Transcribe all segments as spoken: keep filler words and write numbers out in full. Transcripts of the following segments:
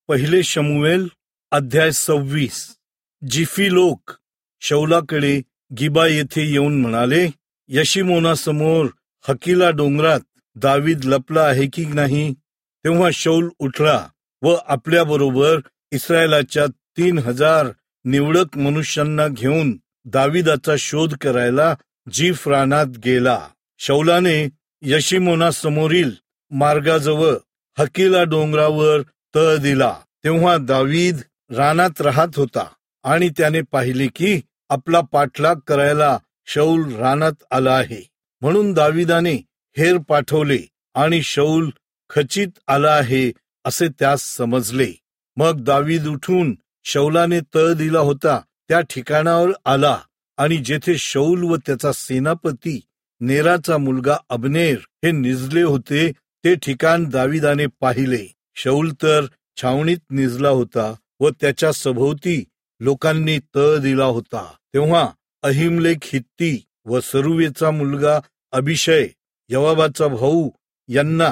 पहिले शमूएल अध्याय सव्वीस. जिफी लोक शौलाकडे गिबा येथे येऊन म्हणाले, यशिमोनासमोर हकीला डोंगरात दावीद लपला आहे की नाही? तेव्हा शौल उठला व आपल्याबरोबर इस्रायलाच्या तीन हजार निवडक मनुष्यांना घेऊन दाविदाचा शोध करायला जीफ रानात गेला. शौलाने यशिमोनासमोरील मार्गाजवळ हकीला डोंगरावर तळ दिला. तेव्हा दावीद रानात राहत होता आणि त्याने पाहिले की आपला पाठलाग करायला शौल रानात आला आहे. म्हणून दाविदाने हेर पाठवले आणि शौल खचित आला आहे असे त्यास समजले. मग दावीद उठून शौलाने तळ दिला होता त्या ठिकाणावर आला आणि जेथे शौल व त्याचा सेनापती नेराचा मुलगा अबनेर हे निजले होते ते ठिकाण दाविदाने पाहिले. शौल तर छावणीत निजला होता व त्याच्या सभोवती लोकांनी तळ दिला होता. तेव्हा अहिमलेक हित्ती व सरुवेचा मुलगा अभिषय योवाबाचा भाऊ यांना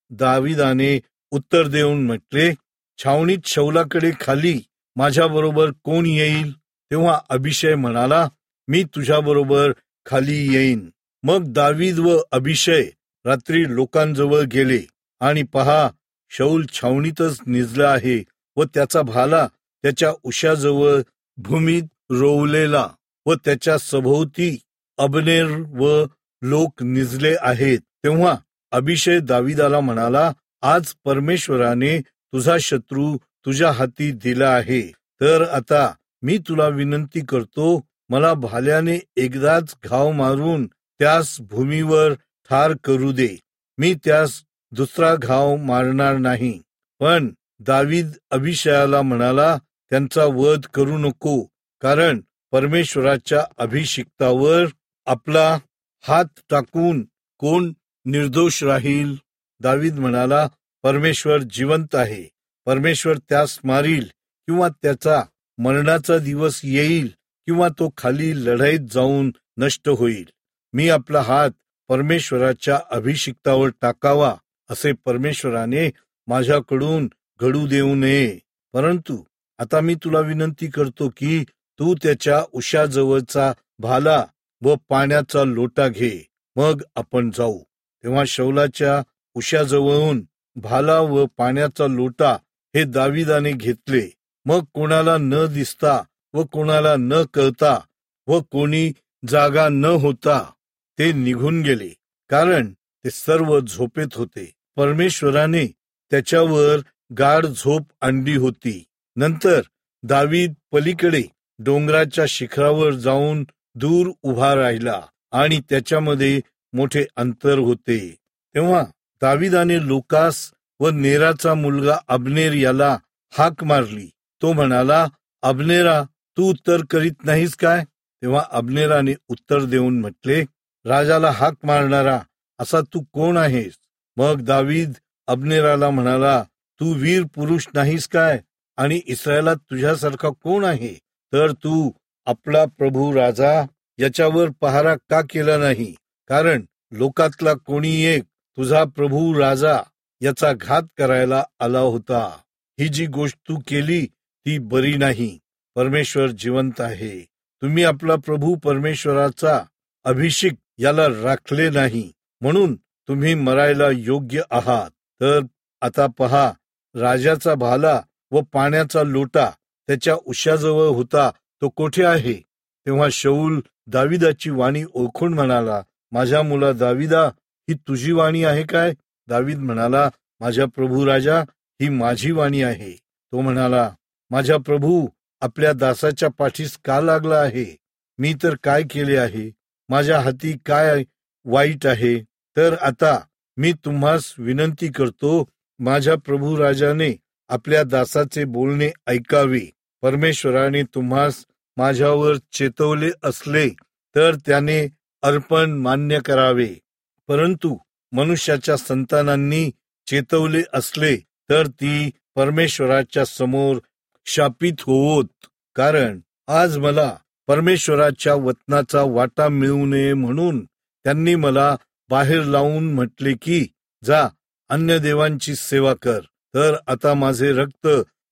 दाविदाने उत्तर देऊन म्हटले, छावणीत शौलाकडे खाली माझ्याबरोबर कोण येईल? तेव्हा अभिषय म्हणाला, मी तुझ्याबरोबर खाली येईन. मग दावीद व अभिषय रात्री लोकांजवळ गेले आणि पहा, शौल छावणीतच निजला आहे व त्याचा भाला त्याच्या उशाजवळ भूमीत रोवलेला व त्याच्या सभोवती अबनेर व लोक निजले आहेत. तेव्हा अभिषय दाविदाला म्हणाला, आज परमेश्वराने तुझा शत्रू तुझ्या हाती दिला आहे. तर आता मी तुला विनंती करतो, मला भाल्याने एकदाच घाव मारून त्यास भूमीवर ठार करू दे. मी त्यास दुसरा घाव मारणार नाही. पण दावीद अभिषयाला म्हणाला, त्यांचा वध करू नको, कारण परमेश्वराच्या अभिषिक्तावर आपला हात टाकून कोण निर्दोष राहील? दावीद म्हणाला, परमेश्वर जिवंत आहे. परमेश्वर त्यास मारील किंवा त्याचा मरणाचा दिवस येईल किंवा तो खाली लढाईत जाऊन नष्ट होईल. मी आपला हात परमेश्वराच्या अभिषिक्तावर टाकावा असे परमेश्वराने माझ्याकडून घडू देऊ नये. परंतु आता मी तुला विनंती करतो की तू त्याच्या उशाजवळचा भाला व पाण्याचा लोटा घे, मग आपण जाऊ. तेव्हा शौलाच्या उशाजवळून भाला व पाण्याचा लोटा हे दाविदाने घेतले. मग कोणाला न दिसता व कोणाला न कळता व कोणी जागा न होता ते निघून गेले, कारण ते सर्व झोपेत होते. परमेश्वराने त्याच्यावर गाढ झोप आणली होती. नंतर दावीद पलीकडे डोंगराच्या शिखरावर जाऊन दूर उभा राहिला आणि त्याच्यामध्ये मोठे अंतर होते. तेव्हा दाविदाने लोकास व नेराचा मुलगा अबनेर याला हाक मारली. तो म्हणाला, अबनेरा, तू उत्तर करीत नाहीस काय? तेव्हा अबनेराने उत्तर देऊन म्हटले, राजाला हाक मारणारा असा तू कोण आहेस? मग दावीद अबनेराला म्हणाला, तू वीर पुरुष नाहीस काय? आणि इस्रायलात तुझ्यासारखा कोण आहे? तर तू आपला प्रभू राजा याच्यावर पहारा का केला नाही? कारण लोकातला कोणी एक तुझा प्रभू राजा याचा घात करायला आला होता. ही जी गोष्ट तू केली ती बरी नाही. परमेश्वर जिवंत आहे. तुम्ही आपला प्रभू परमेश्वराचा अभिषेक याला राखले नाही, म्हणून तुम्ही मरायला योग्य आहात. तर आता पहा, राजाचा भाला व पाण्याचा लोटा त्याच्या उशाजवळ होता, तो कोठे आहे? तेव्हा शौल दाविदाची वाणी ओळखून म्हणाला, माझ्या मुला दाविदा, ही तुझी वाणी आहे काय? दावीद म्हणाला, माझ्या प्रभू राजा, ही माझी वाणी आहे. तो म्हणाला, माझ्या प्रभू आपल्या दासाच्या पाठीस का लागला आहे? मी तर काय केले आहे? माझ्या हाती काय वाईट आहे? तर आता मी तुम्हास विनंती करतो, माझ्या प्रभू राजाने आपल्या दासाचे बोलणे ऐकावे. परमेश्वराने तुम्हास माझ्यावर चेतवले असले तर त्याने अर्पण मान्य करावे. परंतु मनुष्याच्या संतानांनी चेतवले असले तर ती परमेश्वराच्या समोर शापित होवोत. कारण आज मला परमेश्वराच्या वचनाचा वाटा मिळू नये म्हणून त्यांनी मला बाहेर लावून म्हटले की जा, अन्य देवांची सेवा कर. तर आता माझे रक्त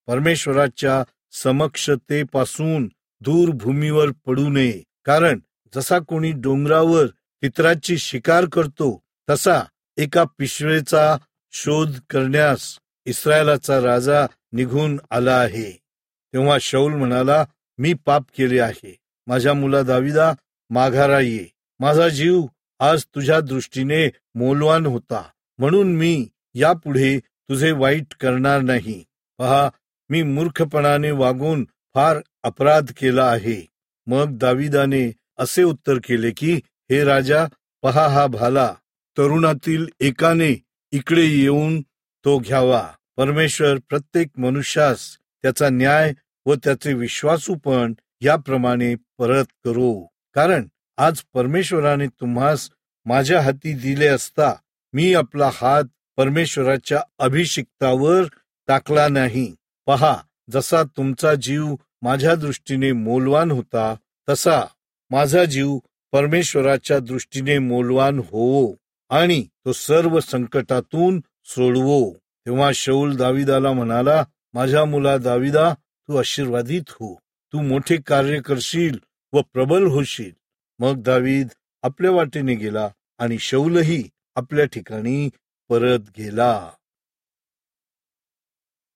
परमेश्वराच्या समक्षतेपासून दूर भूमीवर पडू नये. कारण जसा कोणी डोंगरावर पितराची शिकार करतो तसा एका पिशवेचा शोध करण्यास इस्रायलाचा राजा निघून आला आहे. तेव्हा शाऊल म्हणाला, मी पाप केले आहे. माझ्या मुला दाविदा, माघारा ये. माझा जीव आज तुझ्या दृष्टीने मौल्यवान होता, म्हणून मी यापुढे तुझे वाईट करणार नाही. पहा, मी मूर्खपणाने वागून फार अपराध केला आहे. मग दाविदाने असे उत्तर केले की, हे राजा, पहा हा भाला. तरुणातील एकाने इकडे येऊन तो घ्यावा. परमेश्वर प्रत्येक मनुष्यास त्याचा न्याय व त्याचे विश्वासूपण याप्रमाणे परत करो. कारण आज परमेश्वराने तुम्हास माझ्या हाती दिले असता मी आपला हात परमेश्वराच्या अभिषिक्तावर टाकला नाही. पहा, जसा तुमचा जीव माझ्या दृष्टीने मौल्यवान होता तसा माझा जीव परमेश्वराच्या दृष्टीने मौल्यवान होवो आणि तो सर्व संकटातून सोडवो. तेव्हा शाऊल दाविदाला म्हणाला, माझ्या मुला दाविदा, तू आशीर्वादित हो. तू मोठे कार्य करशील व प्रबल होशील. मग दावीद आपल्या वाटेने गेला आणि शाऊलही आपल्या ठिकाणी परत गेला.